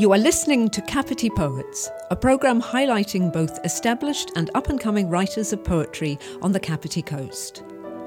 You are listening to Kapiti Poets, a programme highlighting both established and up-and-coming writers of poetry on the Kapiti Coast.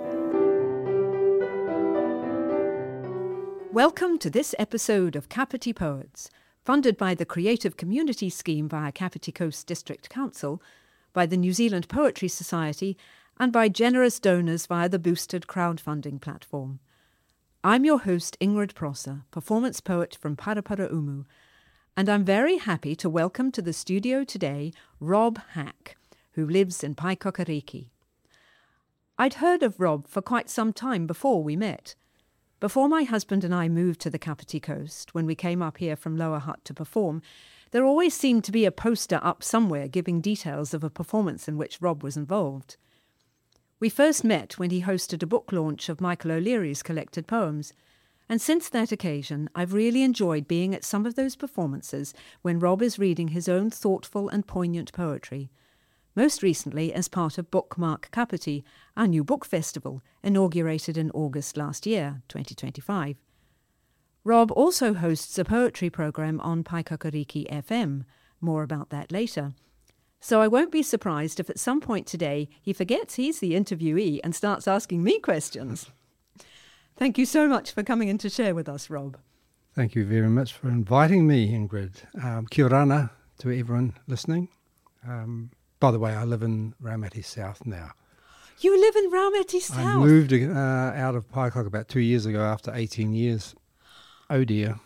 Welcome to this episode of Kapiti Poets, funded by the Creative Community Scheme via Kapiti Coast District Council, by the New Zealand Poetry Society, and by generous donors via the boosted crowdfunding platform. I'm your host, Ingrid Prosser, performance poet from Parapara Umu, and I'm very happy to welcome to the studio today Rob Hack, who lives in Paikokariki. I'd heard of Rob for quite some time before we met. Before my husband and I moved to the Kapiti Coast, when we came up here from Lower Hutt to perform, there always seemed to be a poster up somewhere giving details of a performance in which Rob was involved. We first met when he hosted a book launch of Michael O'Leary's collected poems, and since that occasion I've really enjoyed being at some of those performances when Rob is reading his own thoughtful and poignant poetry, most recently as part of Bookmark Kapiti, our new book festival, inaugurated in August last year, 2025. Rob also hosts a poetry programme on Paikokariki FM, more about that later. So I won't be surprised if at some point today he forgets he's the interviewee and starts asking me questions. Thank you so much for coming in to share with us, Rob. Thank you very much for inviting me, Ingrid. Kia ora to everyone listening. By the way, I live in Raumati South now. You live in Raumati South? I moved out of Paikok about 2 years ago after 18 years. Oh dear.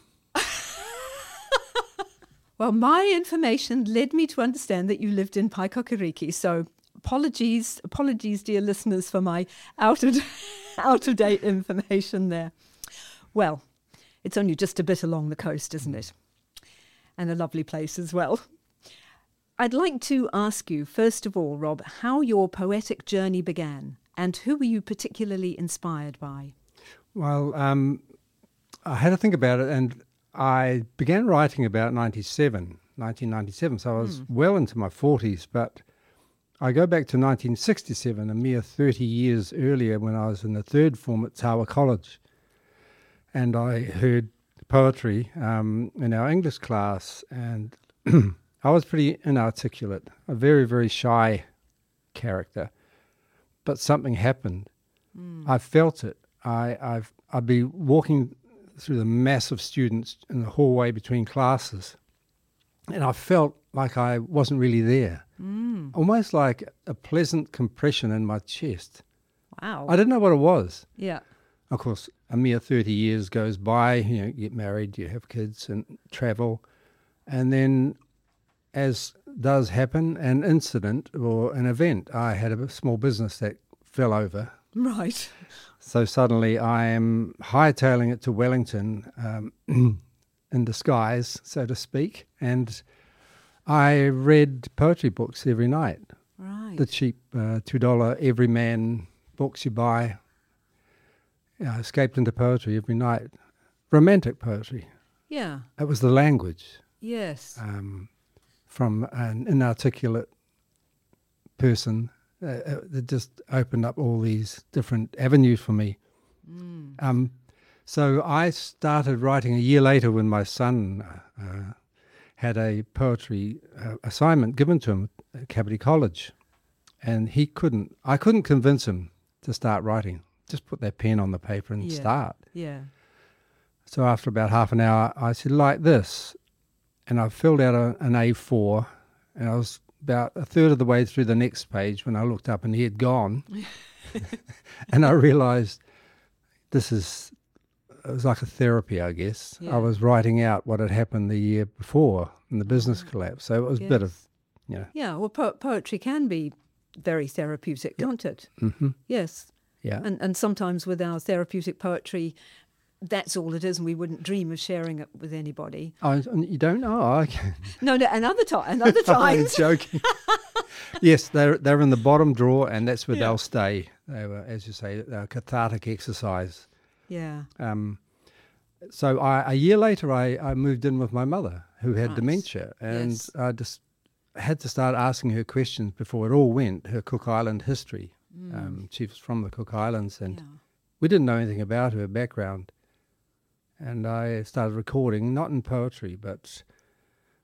Well, my information led me to understand that you lived in Paikokariki, so apologies, dear listeners, for my out-of-date information there. Well, it's only just a bit along the coast, isn't it? And a lovely place as well. I'd like to ask you, first of all, Rob, how your poetic journey began, and who were you particularly inspired by? Well, I had to think about it, and I began writing about 1997, so I was well into my 40s, but I go back to 1967, a mere 30 years earlier when I was in the third form at Tawa College, and I heard poetry in our English class, and I was pretty inarticulate, a very, very shy character, but something happened. I felt it. I'd be walking through the mass of students in the hallway between classes, and I felt like I wasn't really there. Almost like a pleasant compression in my chest. Wow. I didn't know what it was. Yeah. Of course, a mere 30 years goes by, you get married, you have kids and travel, and then, as does happen, an incident or an event. I had a small business that fell over. Right. So suddenly I am hightailing it to Wellington in disguise, so to speak, and I read poetry books every night. Right. The cheap $2 everyman books you buy. I escaped into poetry every night. Romantic poetry. Yeah. It was the language. Yes. From an inarticulate person that just opened up all these different avenues for me. So I started writing a year later when my son had a poetry assignment given to him at Kapiti College, and I couldn't convince him to start writing. Just put that pen on the paper and start. Yeah. So after about half an hour, I said, like this, and I filled out an A4, and I was about a third of the way through the next page when I looked up and he had gone. And I realised it was like a therapy, I guess. Yeah. I was writing out what had happened the year before in the business collapse. So it was a bit of, Yeah, well, poetry can be very therapeutic, can't it? Mm-hmm. Yes. Yeah. And sometimes with our therapeutic poetry, that's all it is, and we wouldn't dream of sharing it with anybody. Oh, you don't know? Oh, okay. No, another I'm time. joking. Yes, they're in the bottom drawer, and that's where they'll stay. They were, as you say, a cathartic exercise. Yeah. So a year later, I moved in with my mother, who had dementia, and Yes. I just had to start asking her questions before it all went, her Cook Island history. She was from the Cook Islands, and we didn't know anything about her background. And I started recording, not in poetry, but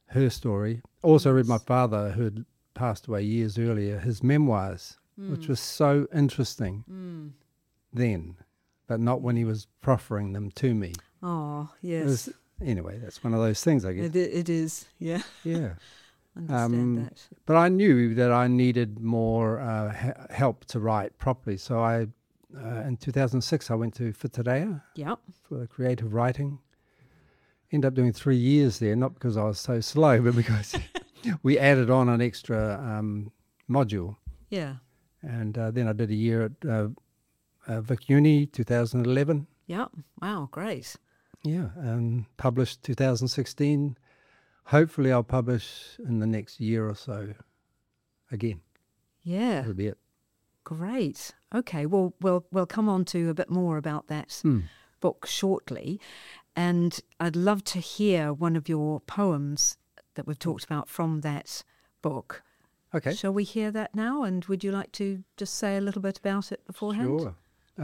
her story. Also read my father, who had passed away years earlier, his memoirs, which was so interesting then, but not when he was proffering them to me. Oh, yes. Anyway, that's one of those things, I guess. It is, yeah. Yeah. Understand that. But I knew that I needed more help to write properly. So in 2006, I went to Whitireia for creative writing. Ended up doing 3 years there, not because I was so slow, but because we added on an extra module. Yeah. And then I did a year at Vic Uni, 2011. Yeah. Wow, great. Yeah, and published 2016. Hopefully I'll publish in the next year or so again. Yeah. That'll be it. Great. Okay, well, we'll come on to a bit more about that book shortly. And I'd love to hear one of your poems that we've talked about from that book. Okay. Shall we hear that now? And would you like to just say a little bit about it beforehand? Sure.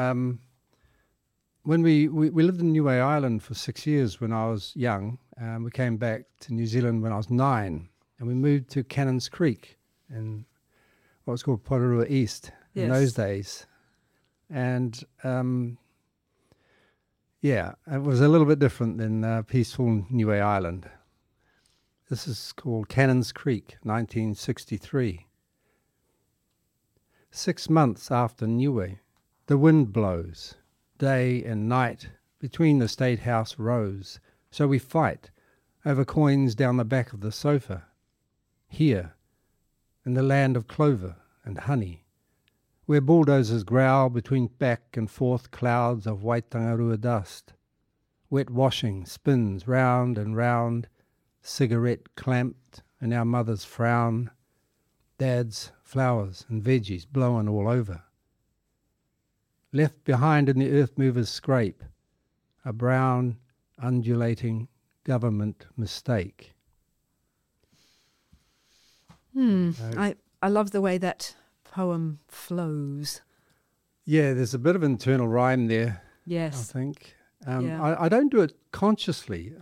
When we lived in Niue Island for 6 years when I was young. We came back to New Zealand when I was 9, and we moved to Cannons Creek in what was called Porirua East in those days. And it was a little bit different than peaceful Niue Island. This is called Cannons Creek, 1963. 6 months after Niue, the wind blows, day and night, between the State House rows. So we fight over coins down the back of the sofa. Here, in the land of clover and honey, where bulldozers growl between back and forth clouds of white Tangarua dust. Wet washing spins round and round, cigarette clamped in our mother's frown, dad's flowers and veggies blowing all over. Left behind in the earth mover's scrape, a brown, undulating government mistake. I love the way that poem flows. Yeah, there's a bit of internal rhyme there. Yes. I think. I don't do it consciously,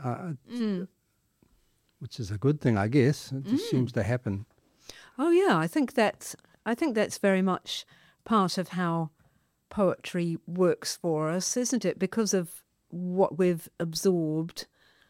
which is a good thing, I guess. It just seems to happen. Oh yeah, I think that's very much part of how poetry works for us, isn't it? Because of what we've absorbed,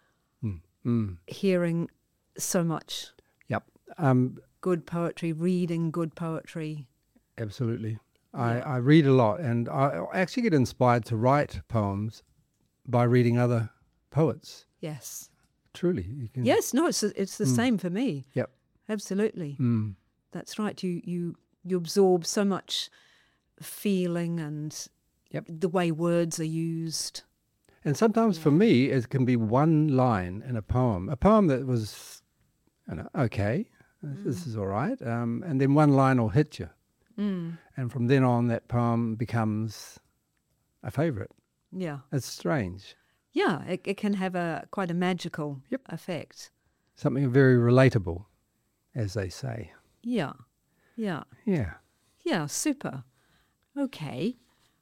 hearing so much. Yep. Good poetry, reading good poetry. Absolutely. Yeah. I read a lot, and I actually get inspired to write poems by reading other poets. Yes. Truly. You can, yes, no, it's the same for me. Yep. Absolutely. That's right. You absorb so much feeling and the way words are used. And sometimes for me, it can be one line in a poem that was, okay, this is all right, and then one line will hit you. And from then on, that poem becomes a favourite. Yeah. It's strange. Yeah, it can have quite a magical effect. Something very relatable, as they say. Yeah. Yeah. Yeah, super. Okay.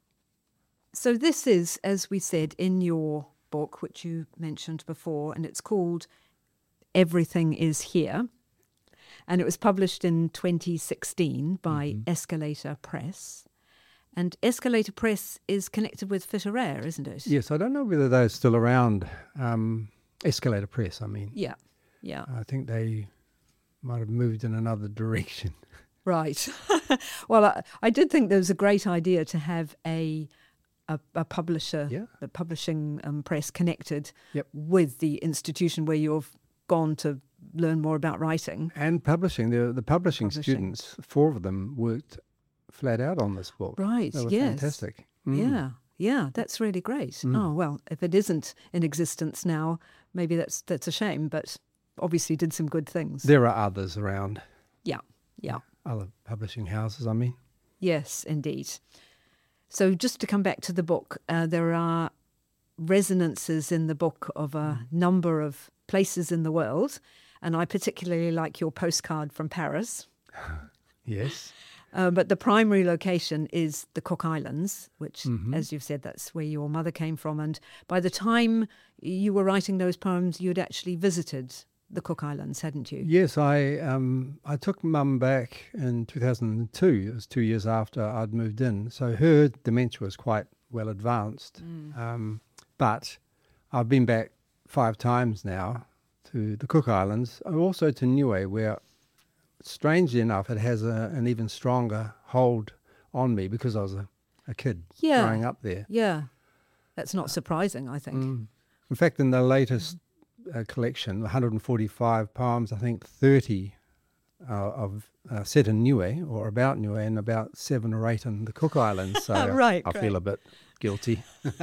So this is, as we said, in your book, which you mentioned before, and it's called Everything is Here. And it was published in 2016 by Escalator Press. And Escalator Press is connected with Whitireia, isn't it? Yes, I don't know whether they're still around. Escalator Press, I mean. Yeah. I think they might have moved in another direction. Right. Well, I did think there was a great idea to have a publisher, a publishing press connected with the institution where you've gone to learn more about writing. And publishing. The publishing students, 4 of them, worked flat out on this book. Right, They were yes. fantastic. Yeah, that's really great. Oh, well, if it isn't in existence now, maybe that's a shame, but obviously did some good things. There are others around. Yeah. Other publishing houses, I mean. Yes, indeed. So just to come back to the book, there are resonances in the book of a number of places in the world, and I particularly like your postcard from Paris. Yes. But the primary location is the Cook Islands, which, as you've said, that's where your mother came from. And by the time you were writing those poems, you'd actually visited the Cook Islands, hadn't you? Yes, I took Mum back in 2002. It was 2 years after I'd moved in. So her dementia was quite well advanced. But I've been back 5 times now to the Cook Islands, and also to Niue, where, strangely enough, it has an even stronger hold on me because I was a kid growing up there. Yeah, that's not surprising, I think. In fact, in the latest collection, 145 poems, I think 30 of set in Niue or about Niue, and about 7 or 8 in the Cook Islands. So Right, I feel a bit guilty.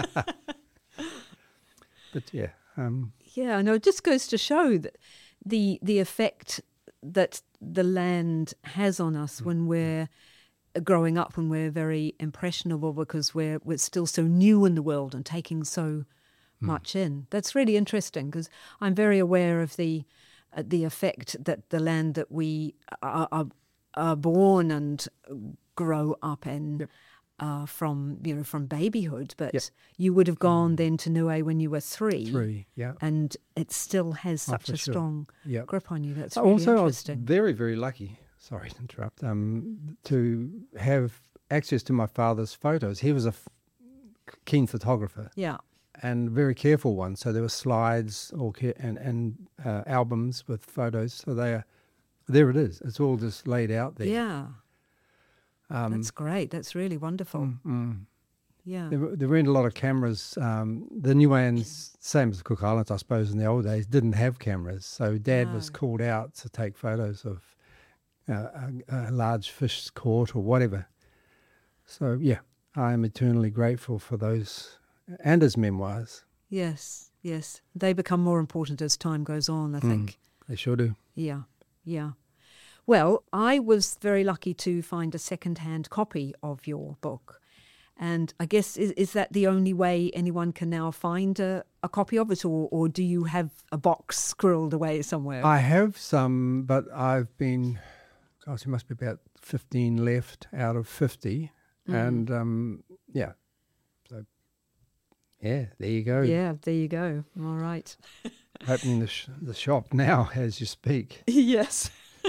But yeah. Yeah, no, it just goes to show that the effect that the land has on us when we're growing up, when we're very impressionable, because we're still so new in the world and taking so much in. That's really interesting, because I'm very aware of the effect that the land that we are born and grow up in. From babyhood, but you would have gone then to Niue when you were 3. 3, yeah. And it still has such a strong grip on you. That's really also, interesting. I was very, very lucky, sorry to interrupt, to have access to my father's photos. He was a keen photographer. Yeah. And very careful one. So there were slides and albums with photos. So there it is. It's all just laid out there. Yeah. That's great. That's really wonderful. Yeah. There weren't a lot of cameras. The Niueans, same as the Cook Islands, I suppose, in the old days, didn't have cameras. So Dad was called out to take photos of a large fish caught or whatever. So, yeah, I am eternally grateful for those and his memoirs. Yes, yes. They become more important as time goes on, I think. They sure do. Yeah, yeah. Well, I was very lucky to find a second-hand copy of your book. And I guess, is that the only way anyone can now find a copy of it, or do you have a box squirreled away somewhere? I have some, but I've been, gosh, there must be about 15 left out of 50. And, yeah. So, yeah, there you go. Yeah, there you go. All right. Opening the shop now as you speak. Yes.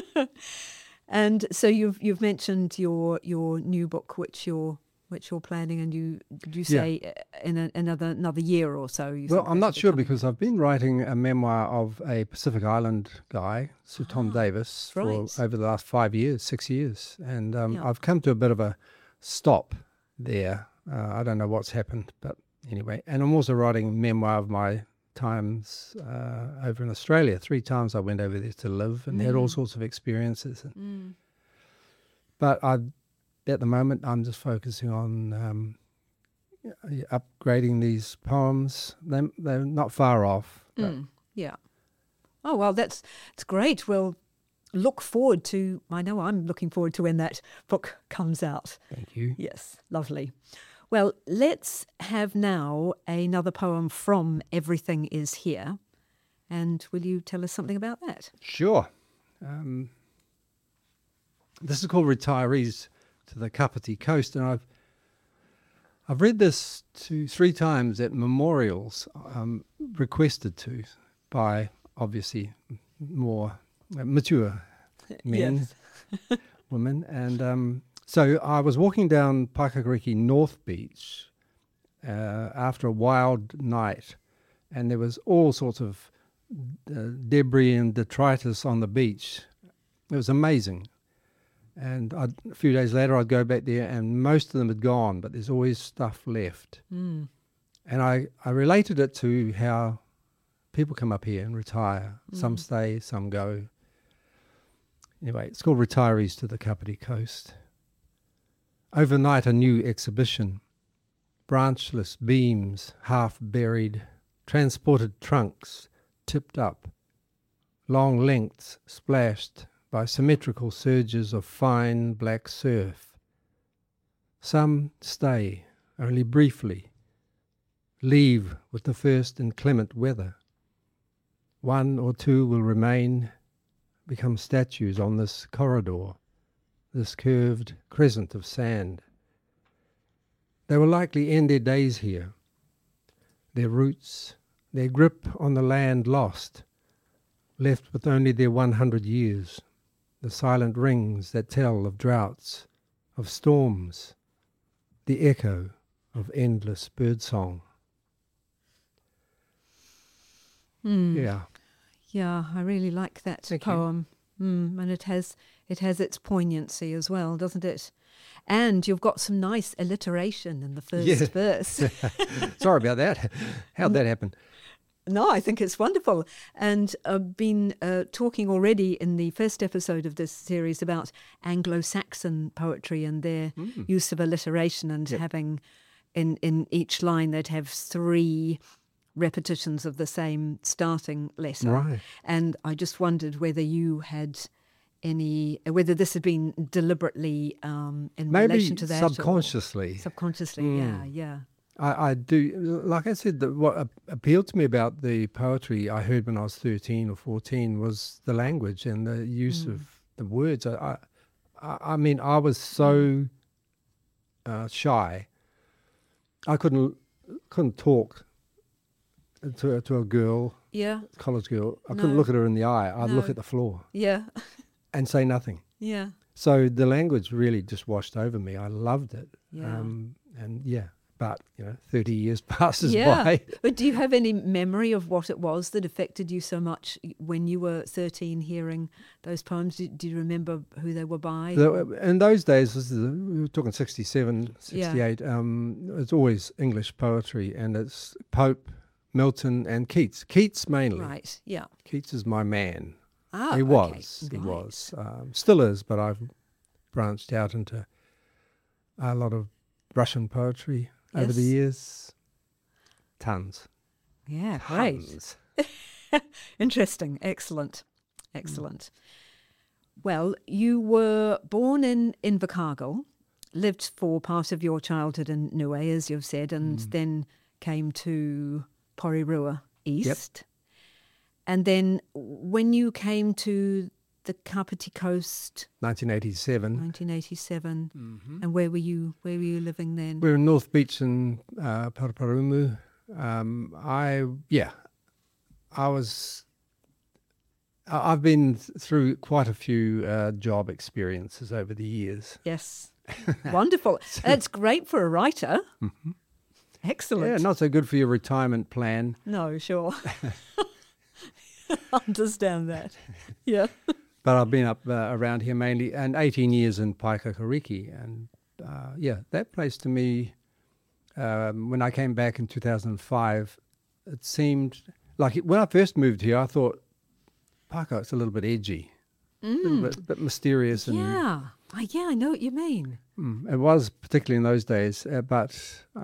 And so you've mentioned your new book, which you're planning, and you say in another year or so. Well, I'm not sure, because I've been writing a memoir of a Pacific Island guy, Sir Tom Davis, for over the last 6 years, and I've come to a bit of a stop there. I don't know what's happened, but anyway. And I'm also writing a memoir of my times over in Australia. 3 times I went over there to live and had all sorts of experiences. But at the moment, I'm just focusing on upgrading these poems. They're not far off. Yeah. Oh, well, it's great. We'll look forward to, I know I'm looking forward to when that book comes out. Thank you. Yes, lovely. Well, let's have now another poem from Everything Is Here. And will you tell us something about that? Sure. This is called Retirees to the Kapiti Coast, and I've read this 3 times at memorials, requested to by obviously more mature men, women, and so I was walking down Paikakariki North Beach after a wild night, and there was all sorts of debris and detritus on the beach. It was amazing. And a few days later, I'd go back there, and most of them had gone, but there's always stuff left. And I related it to how people come up here and retire. Some stay, some go. Anyway, it's called Retirees to the Kapiti Coast. Overnight, a new exhibition. Branchless beams, half buried, transported trunks, tipped up. Long lengths splashed by symmetrical surges of fine black surf. Some stay, only briefly, leave with the first inclement weather. 1 or 2 will remain, become statues on this corridor, this curved crescent of sand. They will likely end their days here, their roots, their grip on the land lost, left with only their 100 years, the silent rings that tell of droughts, of storms, the echo of endless birdsong. Yeah. Yeah, I really like that Thank poem. And it has its poignancy as well, doesn't it? And you've got some nice alliteration in the first verse. Sorry about that. How'd that happen? No, I think it's wonderful. And I've been talking already in the first episode of this series about Anglo-Saxon poetry and their use of alliteration and having in each line they'd have 3 repetitions of the same starting letter. Right. And I just wondered whether you had whether this had been deliberately in Maybe relation to that. subconsciously. Subconsciously, yeah. I do, like I said, what appealed to me about the poetry I heard when I was 13 or 14 was the language and the use of the words. I mean, I was so shy. I couldn't talk to a girl, college girl. I couldn't look at her in the eye. I'd look at the floor. Yeah. And say nothing. Yeah. So the language really just washed over me. I loved it. Yeah. But 30 years passes by. But do you have any memory of what it was that affected you so much when you were 13 hearing those poems? Do you remember who they were by? In those days, we were talking 67, 68, it's always English poetry, and it's Pope, Milton and Keats. Keats mainly. Right, yeah. Keats is my man. Ah, he was. Okay. He right. was. Still is, but I've branched out into a lot of Russian poetry over the years. Tons. Yeah, great. Tons. Interesting. Excellent. Well, you were born in Invercargill, lived for part of your childhood in Niue, as you've said, and then came to Porirua East. Yep. And then when you came to the Kapiti Coast, 1987. And where were you living then? We were in North Beach in Paraparaumu. I've been through quite a few job experiences over the years. Yes, wonderful. That's great for a writer. Mm-hmm. Excellent. Yeah, not so good for your retirement plan. No, sure. Understand that. Yeah. But I've been up around here mainly, and 18 years in Paikakariki. And that place to me, when I came back in 2005, it seemed like when I first moved here, I thought, Paika, it's a little bit edgy, a little bit mysterious. And I know what you mean. It was, particularly in those days. But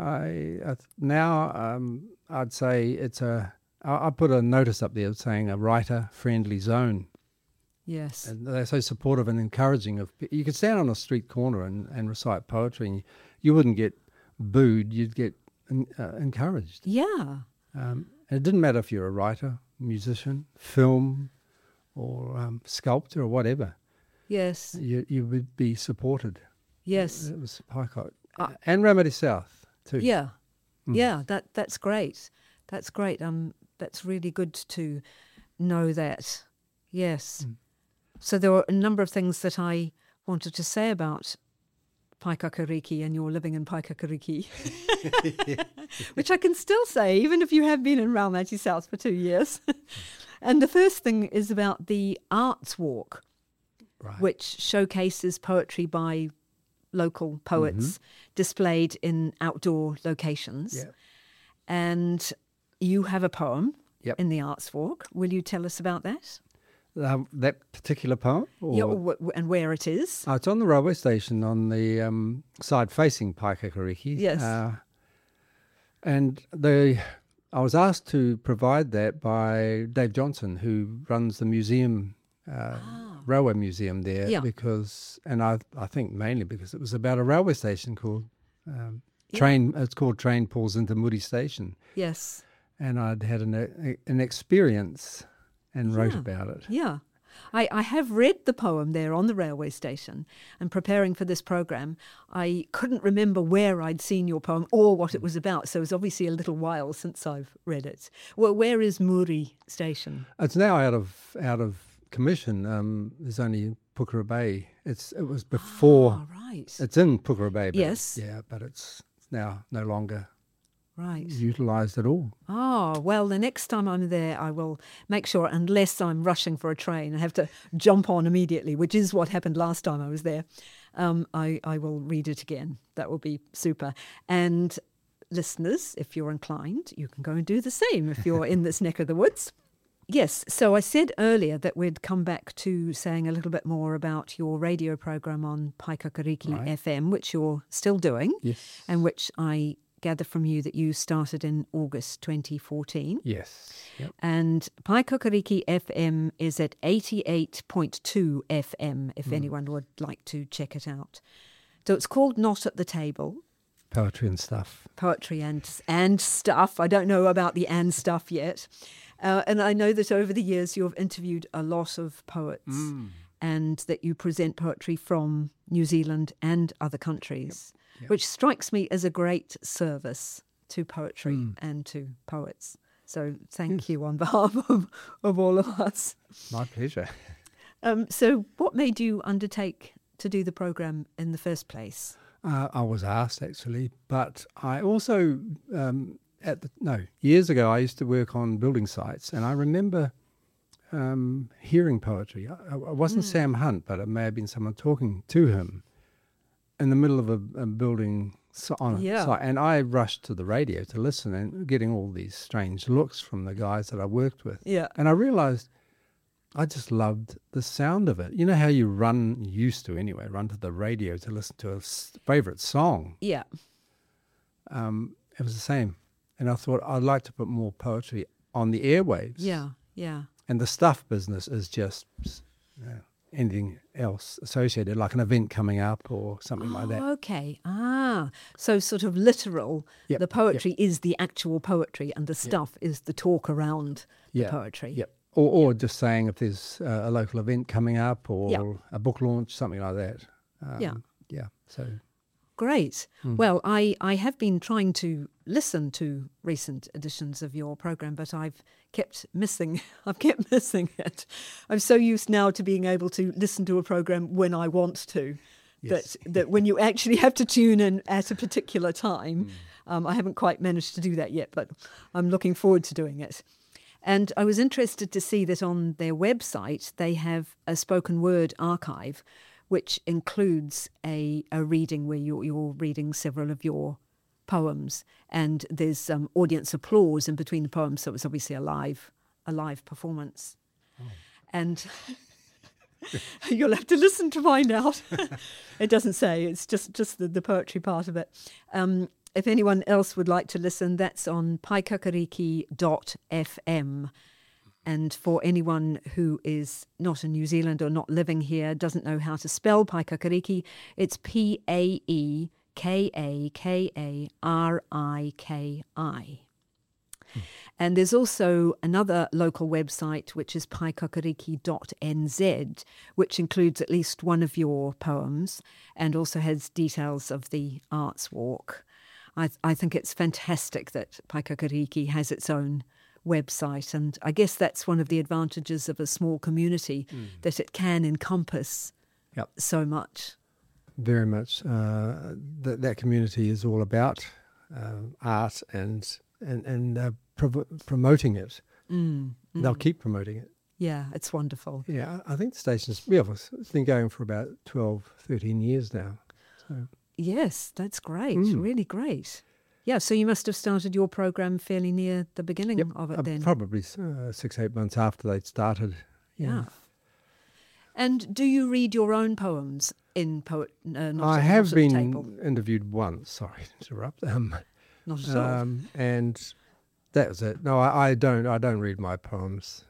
now I'd say it's I put a notice up there saying a writer-friendly zone. Yes. And they're so supportive and encouraging. You could stand on a street corner and recite poetry, and you wouldn't get booed. You'd get encouraged. Yeah. And it didn't matter if you're a writer, musician, film, or sculptor or whatever. Yes. You would be supported. Yes. It was Paikot. And Ramadi South, too. Yeah. Yeah, that's great. That's great. That's really good to know that. Yes. So there were a number of things that I wanted to say about Paikakariki and your living in Paikakariki, which I can still say, even if you have been in Raumati South for 2 years. And the first thing is about the Arts Walk, which showcases poetry by local poets displayed in outdoor locations. Yeah. And you have a poem in the Arts Walk. Will you tell us about that? That particular poem? And where it is? It's on the railway station on the side facing Paikakariki. Yes. And I was asked to provide that by Dave Johnson, who runs the museum, railway museum there. Yeah. I think mainly because it was about a railway station called Train. It's called Train Pulls into Moody Station. Yes. And I'd had an experience and wrote about it. Yeah. I have read the poem there on the railway station, and preparing for this program, I couldn't remember where I'd seen your poem or what it was about, so it's obviously a little while since I've read it. Well, where is Muri Station? It's now out of commission. There's only Pukera Bay. It was before. Oh, right. It's in Pukera Bay. But Yes. but it's now no longer Right. utilised at all. Oh, well, the next time I'm there, I will make sure, unless I'm rushing for a train, I have to jump on immediately, which is what happened last time I was there. I will read it again. That will be super. And listeners, if you're inclined, you can go and do the same if you're in this neck of the woods. Yes, so I said earlier that we'd come back to saying a little bit more about your radio program on Paikakariki FM, which you're still doing, Yes. and which I gather from you that you started in August 2014. Yes. Yep. And Paikakariki FM is at 88.2 FM, if anyone would like to check it out. So it's called Not at the Table. Poetry and stuff. Poetry and stuff. I don't know about the and stuff yet. And I know that over the years you've interviewed a lot of poets and that you present poetry from New Zealand and other countries, which strikes me as a great service to poetry and to poets. So thank you on behalf of all of us. My pleasure. So what made you undertake to do the program in the first place? I was asked, actually, but I also, years ago, I used to work on building sites, and I remember hearing poetry. It wasn't Sam Hunt, but it may have been someone talking to him in the middle of a building on a site. And I rushed to the radio to listen, and getting all these strange looks from the guys that I worked with. Yeah. And I realised I just loved the sound of it. You know how you used to anyway, run to the radio to listen to a favourite song. Yeah. It was the same. And I thought I'd like to put more poetry on the airwaves. Yeah, yeah. And the stuff business is just anything else associated, like an event coming up or something like that. Okay. So sort of literal. Yep, The poetry is the actual poetry and the stuff is the talk around the poetry. Yep. Or just saying if there's a local event coming up or a book launch, something like that. Yeah. So Great. Well, I have been trying to listen to recent editions of your program, but I've kept missing it. I'm so used now to being able to listen to a program when I want to, that when you actually have to tune in at a particular time, I haven't quite managed to do that yet, but I'm looking forward to doing it. And I was interested to see that on their website they have a spoken word archive, which includes a reading where you're reading several of your poems, and there's audience applause in between the poems, so it's obviously a live performance. And you'll have to listen to find out. It doesn't say, it's just the poetry part of it. If anyone else would like to listen, that's on paikakariki.fm. And for anyone who is not in New Zealand or not living here, doesn't know how to spell Paikakariki, it's Paekakariki. And there's also another local website, which is paikakariki.nz, which includes at least one of your poems and also has details of the arts walk. I think it's fantastic that Paikakariki has its own website, and I guess that's one of the advantages of a small community, that it can encompass so much. very much. That community is all about art and promoting it. They'll keep promoting it. Yeah, it's wonderful. Yeah, I think the station's it's been going for about 12, 13 years now. So. Yes, that's great. Really great. Yeah, so you must have started your program fairly near the beginning of it then. Probably 6-8 months after they'd started. Yeah. And do you read your own poems in I have been interviewed once. Sorry to interrupt. Not at all. And that was it. No, I don't read my poems.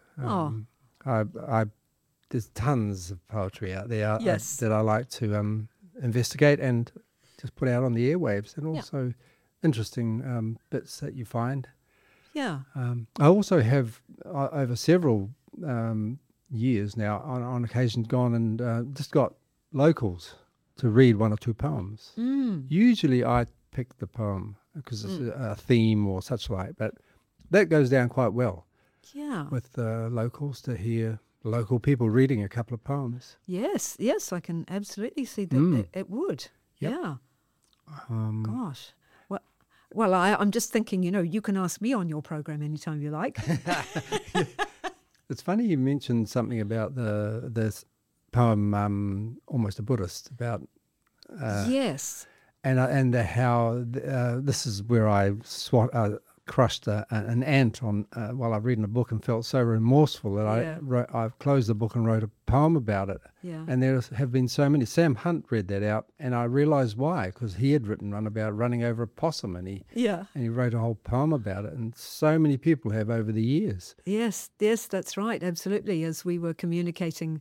There's tons of poetry out there that I like to investigate and just put out on the airwaves, and also interesting bits that you find. Yeah. I also have over several years now, on occasion gone and just got locals to read one or two poems. Usually I pick the poem because it's a theme or such like, but that goes down quite well. Yeah. With locals, to hear local people reading a couple of poems. Yes, I can absolutely see that it would. Yep. Yeah. Gosh. Well, I'm just thinking, you can ask me on your program anytime you like. It's funny you mentioned something about this poem, Almost a Buddhist, about yes. and how this is where I crushed an ant on while I've reading a book and felt so remorseful that I've closed the book and wrote a poem about it. Yeah. And there have been so many. Sam Hunt read that out, and I realised why, because he had written one about running over a possum, and he wrote a whole poem about it, and so many people have over the years. Yes, that's right, absolutely. As we were communicating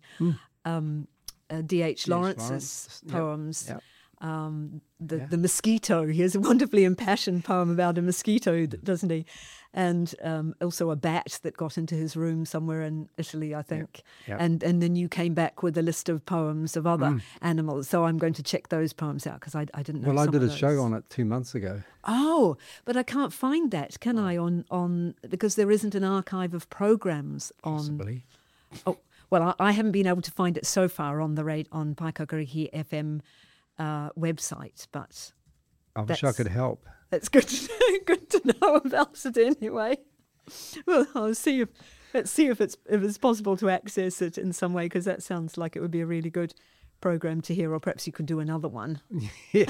D.H. Lawrence's poems. Yep. The mosquito. He has a wonderfully impassioned poem about a mosquito, doesn't he? And also a bat that got into his room somewhere in Italy, I think. Yep. And then you came back with a list of poems of other animals. So I'm going to check those poems out because I didn't know. Well, I some did of a those. show on it 2 months ago. Oh, but I can't find that, can I? On because there isn't an archive of programs on. Possibly. Oh, well, I haven't been able to find it so far on on Paikakarihi FM website, but I wish I could help. That's good to know about it anyway. Well, let's see if it's possible to access it in some way, because that sounds like it would be a really good program to hear, or perhaps you could do another one. Yeah.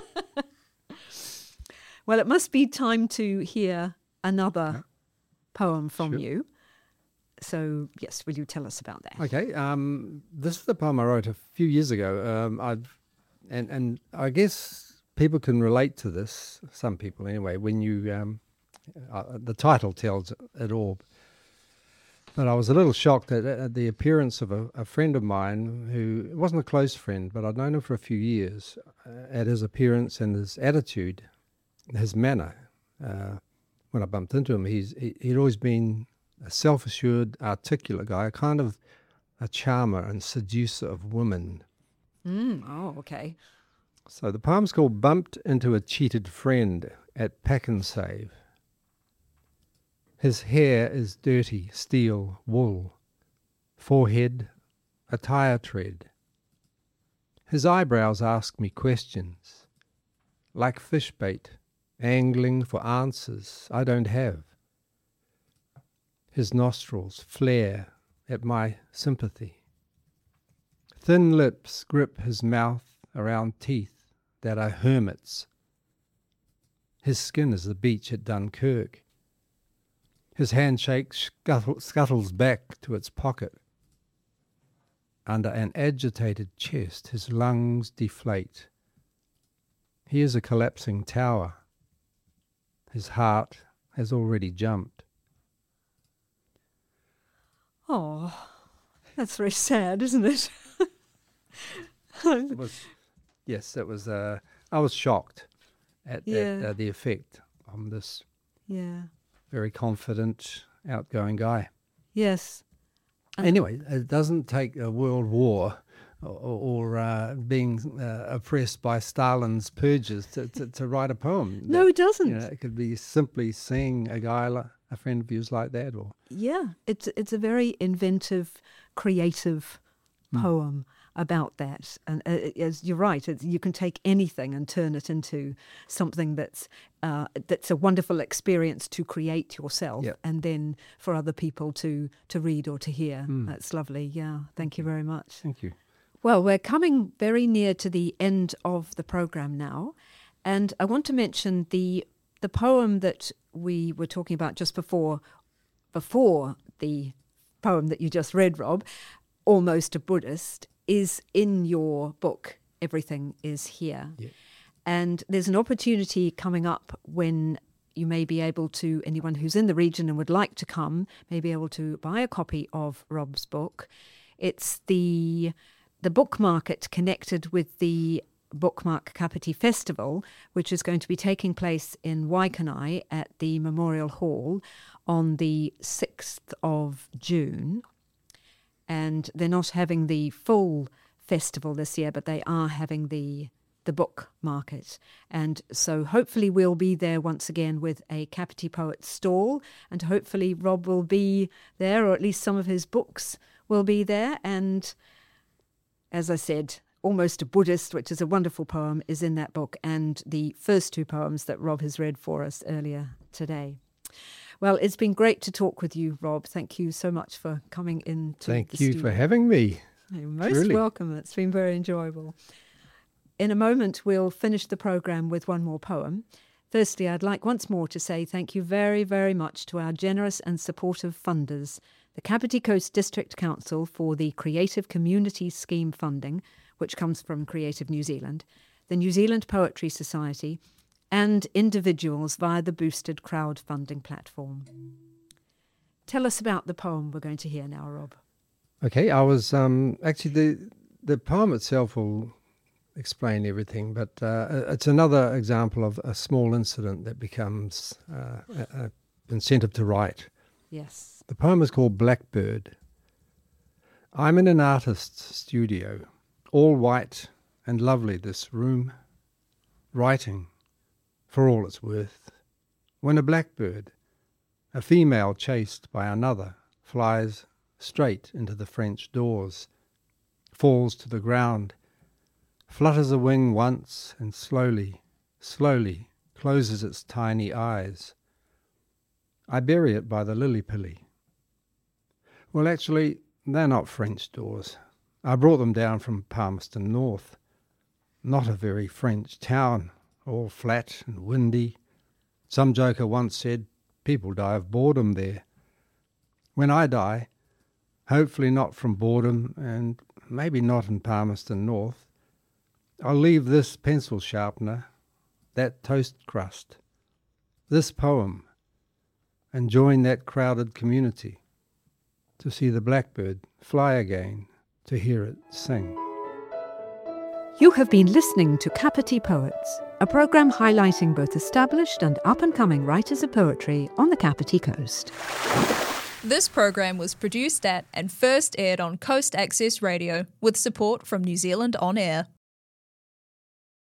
Well, it must be time to hear another poem from you. So, yes, will you tell us about that? Okay. This is the poem I wrote a few years ago. And I guess people can relate to this, some people anyway, when you, the title tells it all. But I was a little shocked at the appearance of a friend of mine who wasn't a close friend, but I'd known him for a few years, at his appearance and his attitude, his manner. When I bumped into him, he'd always been a self-assured, articulate guy, a kind of a charmer and seducer of women. Oh, okay. So the poem's called Bumped into a Cheated Friend at Pack and Save. His hair is dirty steel wool, forehead a tire tread. His eyebrows ask me questions, like fish bait, angling for answers I don't have. His nostrils flare at my sympathy. Thin lips grip his mouth around teeth that are hermits. His skin is the beach at Dunkirk. His handshake scuttles back to its pocket. Under an agitated chest, his lungs deflate. He is a collapsing tower. His heart has already jumped. Oh, that's very sad, isn't it? It was. I was shocked at the effect on this very confident, outgoing guy. Yes. Anyway, it doesn't take a world war or being oppressed by Stalin's purges to write a poem. No, it doesn't. It could be simply seeing a guy, a friend of yours like that. Or it's a very inventive, creative poem about that. And as you're right, you can take anything and turn it into something that's a wonderful experience to create yourself, and then for other people to read or to hear. That's lovely. Yeah, thank you very much. Thank you. Well, we're coming very near to the end of the program now, and I want to mention the poem that we were talking about just before the poem that you just read, Rob, Almost a Buddhist, is in your book, Everything is Here. Yeah. And there's an opportunity coming up when you may be able to, anyone who's in the region and would like to come, may be able to buy a copy of Rob's book. It's the book market connected with the Bookmark Kapiti Festival, which is going to be taking place in Waikanai at the Memorial Hall on the 6th of June. and they're not having the full festival this year, but they are having the book market. And so hopefully we'll be there once again with a Kapiti Poets stall, and hopefully Rob will be there, or at least some of his books will be there. And as I said, Almost a Buddhist, which is a wonderful poem, is in that book, and the first two poems that Rob has read for us earlier today. Well, it's been great to talk with you, Rob. Thank you so much for coming in. Thank you for having me. You're most welcome. It's been very enjoyable. In a moment, we'll finish the programme with one more poem. Firstly, I'd like once more to say thank you very, very much to our generous and supportive funders, the Kapiti Coast District Council for the Creative Community Scheme funding, which comes from Creative New Zealand, the New Zealand Poetry Society, and individuals via the boosted crowdfunding platform. Tell us about the poem we're going to hear now, Rob. Okay, I was actually the poem itself will explain everything, but it's another example of a small incident that becomes an incentive to write. Yes. The poem is called Blackbird. I'm in an artist's studio, all white and lovely this room, writing for all it's worth, when a blackbird, a female chased by another, flies straight into the French doors, falls to the ground, flutters a wing once and slowly, slowly closes its tiny eyes. I bury it by the lily-pilly. Well, actually, they're not French doors. I brought them down from Palmerston North. Not a very French town, all flat and windy. Some joker once said, people die of boredom there. When I die, hopefully not from boredom and maybe not in Palmerston North, I'll leave this pencil sharpener, that toast crust, this poem, and join that crowded community to see the blackbird fly again, to hear it sing. You have been listening to Kapiti Poets, a programme highlighting both established and up-and-coming writers of poetry on the Kapiti Coast. This program was produced at and first aired on Coast Access Radio with support from New Zealand On Air.